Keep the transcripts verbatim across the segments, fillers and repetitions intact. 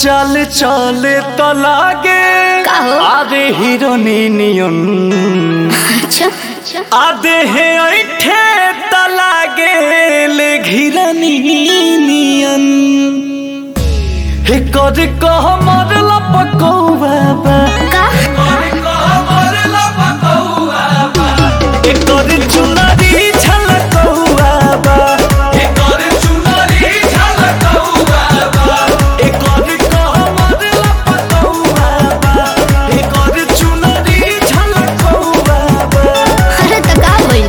चल चले तो लागे आधे हीरोनियन अच्छा आधे है ऐठे तो लागे ले घिरनियन हे कर कह मरला पकौवा बा का हे कर चुनरी झलकौवा बा हे कर चुनरी झलकौवा बा हे कर कह मरला पकौवा बा हे कर चुनरी झलकौवा बा अरे त का होइल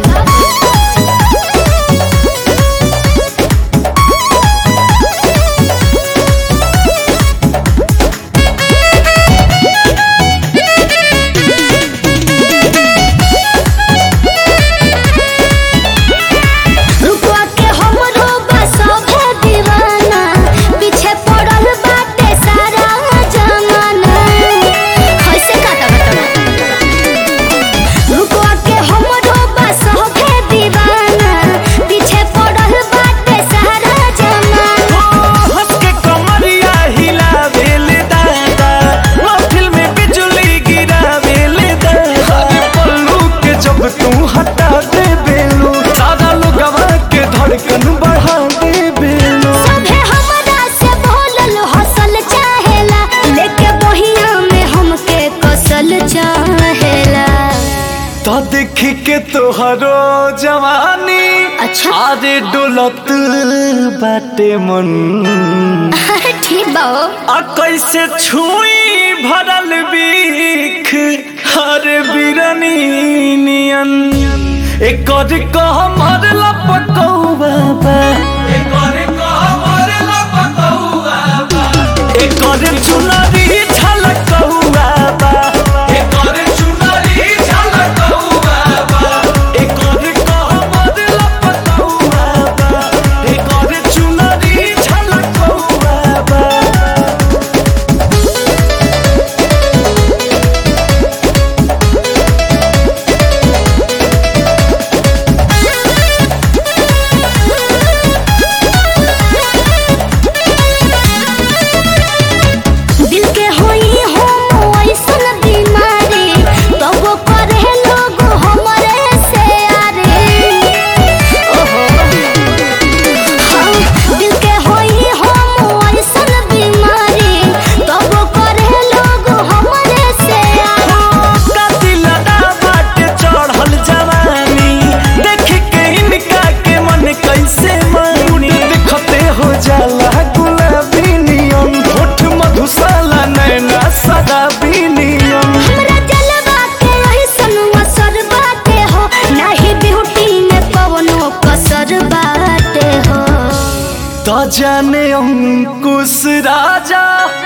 तो देख के तोहरो जवानी अच्छा आरे डोलत बाटे मन अरे ठीक बा आ कैसे छुई भरल बीख हर बिरनी नियन एक कर कह मरला पकौवा बा एक कर कह मरला पकौवा बा एक कर चुनरी झलकौवा बा एक कर चुनरी झलकौवा बा एक कर कह मरला पकौवा बा एक कर चुनरी झलकौवा बा दिल के होई हो ऐसन बीमारी तब करे लोग हमरे से आरे ओहो हाँ, दिल के होई हो ऐसन बीमारी तब करे लोग हमरे से आरे कतिलदा बाटे चढ़ल जवानी देख के इनका के मन कैसे मानी देखते हो जाला गुलाबी नियम होठ मधुशाला नैना सदा नियम हमरा जलवा के ऐसन असर बाटे हो नाही ब्यूटी में कवनो कसर बाटे हो तो जाने अंकुश राजा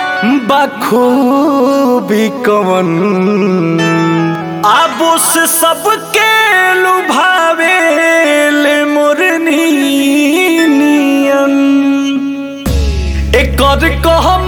बखूबी कवन आबो से सबके लुभावे ले मोरनी नियन एक कर कह